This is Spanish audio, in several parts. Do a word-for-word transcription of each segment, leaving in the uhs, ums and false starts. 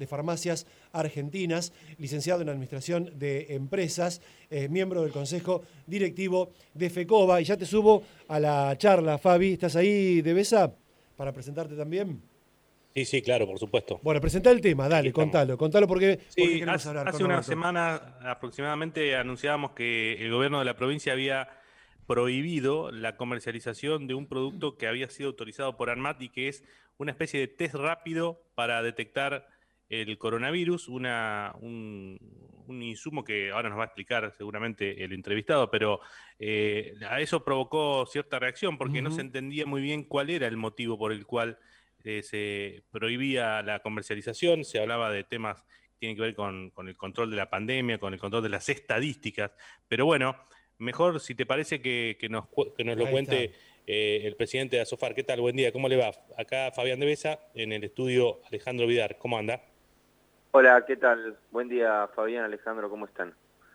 de Farmacias Argentinas, licenciado en Administración de Empresas, eh, miembro del Consejo Directivo de FECOBA. Y ya te subo a la charla, Fabi. ¿Estás ahí, Devesa, para presentarte también? Sí, sí, claro, por supuesto. Bueno, presentá el tema, Aquí dale, estamos. contalo, contalo porque, porque Sí, queremos hace, hablar con hace una Norberto. semana aproximadamente anunciábamos que el gobierno de la provincia había prohibido la comercialización de un producto que había sido autorizado por ANMAT y que es una especie de test rápido para detectar el coronavirus, una, un, un insumo que ahora nos va a explicar seguramente el entrevistado, pero eh, a eso provocó cierta reacción porque no se Ujú. entendía muy bien cuál era el motivo por el cual eh, se prohibía la comercialización, se hablaba de temas que tienen que ver con, con el control de la pandemia, con el control de las estadísticas, pero bueno, mejor si te parece que, que, nos, que nos lo Ahí está. cuente eh, el presidente de Asofar. ¿Qué tal? Buen día, ¿cómo le va? Acá Fabián Devesa, en el estudio Alejandro Vidar, ¿cómo anda? Hola, ¿qué tal? Buen día, Fabián, Alejandro, ¿cómo están?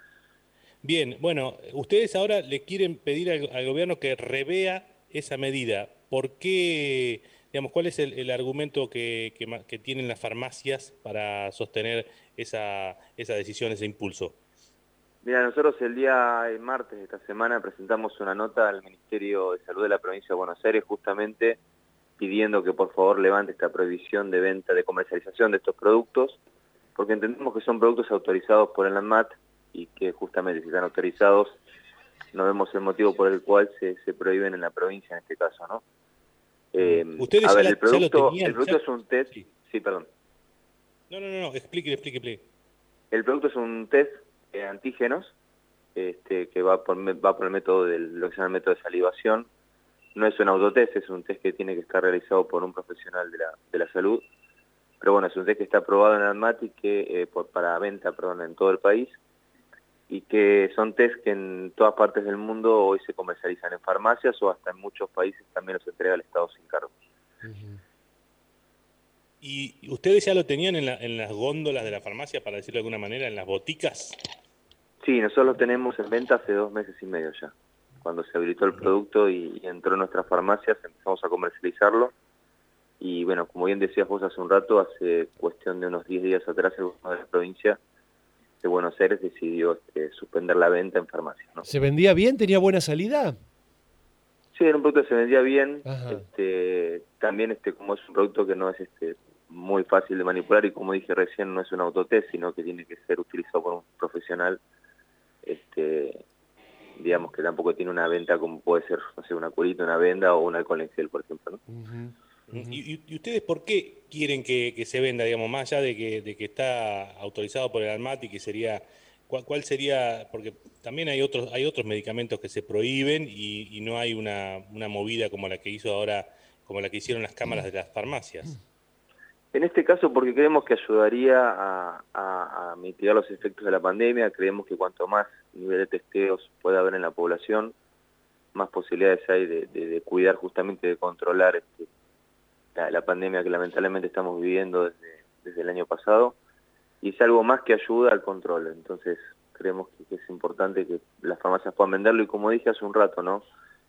Bien, bueno, ustedes ahora le quieren pedir al, al gobierno que revea esa medida. ¿Por qué, digamos, cuál es el, el argumento que, que ma- que tienen las farmacias para sostener esa, esa decisión, ese impulso? Mira, nosotros el día eh, martes de esta semana presentamos una nota al Ministerio de Salud de la Provincia de Buenos Aires justamente pidiendo que por favor levante esta prohibición de venta, de comercialización de estos productos, porque entendemos que son productos autorizados por el ANMAT y que justamente si están autorizados no vemos el motivo por el cual se, se prohíben en la provincia en este caso, ¿no? Mm. Eh, a ¿Ustedes ya, ver, la- el ya lo producto, el tenían? producto Ya- es un test, Sí. sí, perdón. No, no, no, no, explique, explique, explique. El producto es un test de antígenos este, que va por, va por el método del, lo que se llama el método de salivación. No es un autotest, es un test que tiene que estar realizado por un profesional de la, de la salud. Pero bueno, es un test que está aprobado en ANMAT y que, eh, por, para venta perdón, en todo el país. Y que son test que en todas partes del mundo hoy se comercializan en farmacias o hasta en muchos países también los entrega el Estado sin cargo. Ujú. ¿Y ustedes ya lo tenían en, la- en las góndolas de la farmacia, para decirlo de alguna manera, en las boticas? Sí, nosotros lo tenemos en venta hace dos meses y medio ya. Cuando se habilitó el Ujú. producto y, y entró en nuestras farmacias, empezamos a comercializarlo. Y bueno, como bien decías vos hace un rato, hace cuestión de unos diez días atrás, el gobierno de la provincia de Buenos Aires decidió este, suspender la venta en farmacias, ¿no? ¿Se vendía bien? ¿Tenía buena salida? Sí, era un producto que se vendía bien, Ajá. este, también este, como es un producto que no es este, muy fácil de manipular y como dije recién, no es un autotest, sino que tiene que ser utilizado por un profesional, este, digamos que tampoco tiene una venta como puede ser, no sé, una curita, una venda o un alcohol en gel, por ejemplo, ¿no? Ujú, Ujú. ujú. ¿Y, y- y ustedes por qué quieren que, que se venda, digamos, más allá de que, de que está autorizado por el ANMAT y que sería, cuál, cuál sería, porque también hay otros, hay otros medicamentos que se prohíben y, y no hay una, una movida como la que hizo ahora, como la que hicieron las cámaras de las farmacias? En este caso porque creemos que ayudaría a, a- a mitigar los efectos de la pandemia, creemos que cuanto más nivel de testeos pueda haber en la población, más posibilidades hay de, de- de cuidar justamente, de controlar este, la, la pandemia que lamentablemente estamos viviendo desde, desde el año pasado, y es algo más que ayuda al control. Entonces creemos que, que es importante que las farmacias puedan venderlo y como dije hace un rato, ¿no?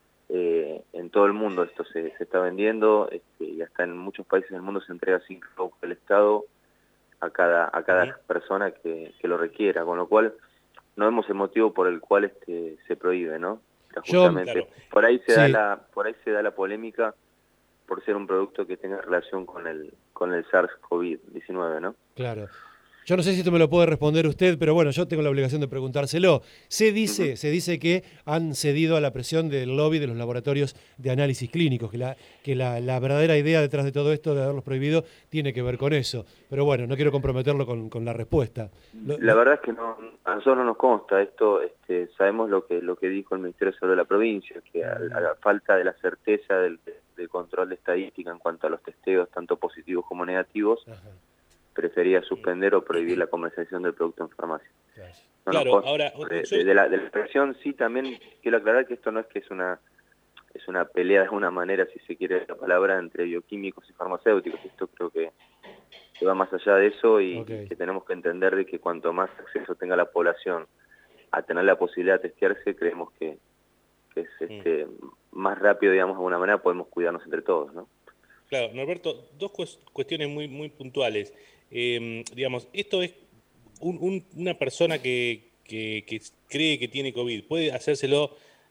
Eh, en todo el mundo esto se, se está vendiendo este, y hasta en muchos países del mundo se entrega sin cargo del Estado a cada a Ujú. cada persona que, que lo requiera, con lo cual no vemos el motivo por el cual este se prohíbe, ¿no? O sea, Yo, justamente Claro. por ahí se da sí, la por ahí se da la polémica por ser un producto que tenga relación con el con el SARS-CoV diecinueve, ¿no? claro. Yo no sé si esto me lo puede responder usted, pero bueno, yo tengo la obligación de preguntárselo. Se Ujú. dice, se dice que han cedido a la presión del lobby de los laboratorios de análisis clínicos, que la, que la, la verdadera idea detrás de todo esto de haberlos prohibido tiene que ver con eso. Pero bueno, no quiero comprometerlo con, con la respuesta. Lo- La lo- verdad es que no, a nosotros no nos consta esto, este, sabemos lo que lo que dijo el Ministerio de Salud de la provincia, que a, a la falta de la certeza del, del control de estadística en cuanto a los testeos, tanto positivos como negativos, Ajá, prefería suspender o prohibir la comercialización del producto en farmacia. claro. No nos Claro, consta. ahora, De, yo, de- de la, de la expresión sí, también quiero aclarar que esto no es que es una es una pelea de alguna manera, si se quiere la palabra, entre bioquímicos y farmacéuticos. Esto creo que que va más allá de eso y, Ok. y que tenemos que entender de que cuanto más acceso tenga la población a tener la posibilidad de testearse, creemos que, que es mm, este, más rápido, digamos, de alguna manera podemos cuidarnos entre todos, ¿no? claro, Norberto, dos cues- cuestiones muy, muy puntuales. Eh, digamos, esto es un, un, una persona que, que, que cree que tiene COVID, ¿puede hacérselo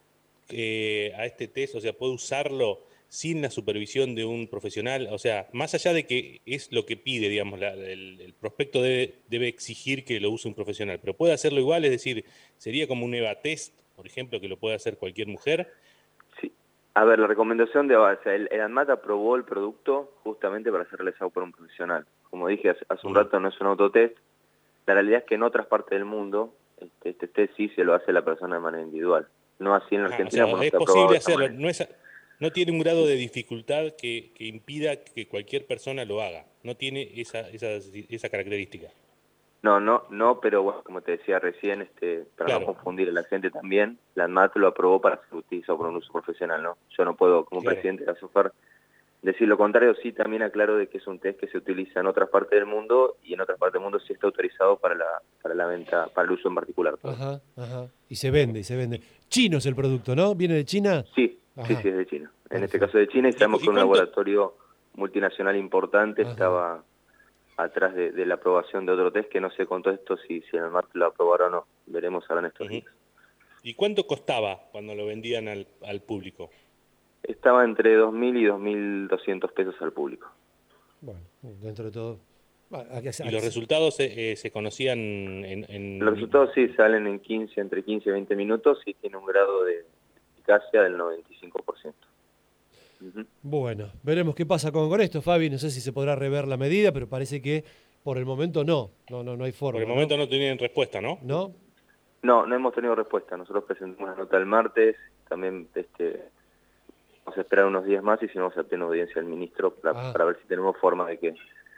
eh, a este test? O sea, ¿puede usarlo sin la supervisión de un profesional? O sea, más allá de que es lo que pide, digamos, la, el, el prospecto debe, debe exigir que lo use un profesional, pero puede hacerlo igual, es decir, sería como un EVA-test, por ejemplo, que lo puede hacer cualquier mujer. Sí. A ver, la recomendación de o sea, el, el ANMAT aprobó el producto justamente para ser realizado por un profesional. Como dije hace, hace un rato, no es un autotest. La realidad es que en otras partes del mundo este, este test sí se lo hace la persona de manera individual. No así en la Argentina. Ah, o sea, es posible hacerlo, no, es, no tiene un grado de dificultad que, que impida que cualquier persona lo haga, no tiene esa, esa, esa característica. No, no, no, pero bueno, como te decía recién, este, para Claro. no confundir a la gente también, la ANMAT lo aprobó para ser utilizado por un uso profesional, ¿no? Yo no puedo, como Claro. presidente de ASOFAR, decir lo contrario. Sí, también aclaro de que es un test que se utiliza en otras partes del mundo y en otras partes del mundo sí está autorizado para la, para la venta, para el uso en particular. Ajá, ajá. Y se vende, y se vende. Chino es el producto, ¿no? ¿Viene de China? Sí, Ajá. sí, sí, es de China. En Perfecto. este caso de China, y sabemos ¿Y que un cuánto? laboratorio multinacional importante Ajá. estaba atrás de, de la aprobación de otro test que no sé con todo esto si, si en el martes lo aprobaron o no. Veremos ahora en estos Uh-huh. días. ¿Y cuánto costaba cuando lo vendían al, al público? Estaba entre dos mil y dos mil doscientos pesos al público. Bueno, dentro de todo. Bueno, aquí- ¿Y los resultados eh, eh, se conocían en, en...? Los resultados sí salen en quince, entre quince y veinte minutos y tiene un grado de eficacia del noventa y cinco por ciento. Uh-huh. Bueno, veremos qué pasa con, con esto, Fabi. No sé si se podrá rever la medida, pero parece que por el momento no. No, no, no hay forma. Por el momento no tienen respuesta, ¿no? ¿No? No, no hemos tenido respuesta. Nosotros presentamos una nota el martes, también este, vamos a esperar unos días más y si no vamos a tener audiencia del ministro para, Ah. para ver si tenemos forma de que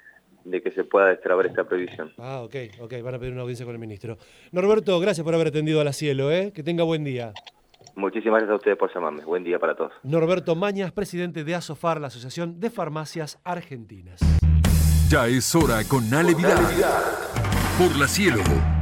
de que se pueda destrabar esta prohibición. Ah, ok, ok. Van a pedir una audiencia con el ministro. Norberto, gracias por haber atendido a la Cielo, ¿eh? Que tenga buen día. Muchísimas gracias a ustedes por llamarme. Buen día para todos. Norberto Mañas, presidente de ASOFAR, la Asociación de Farmacias Argentinas. Ya es hora con Ale Vidal. Por la Cielo.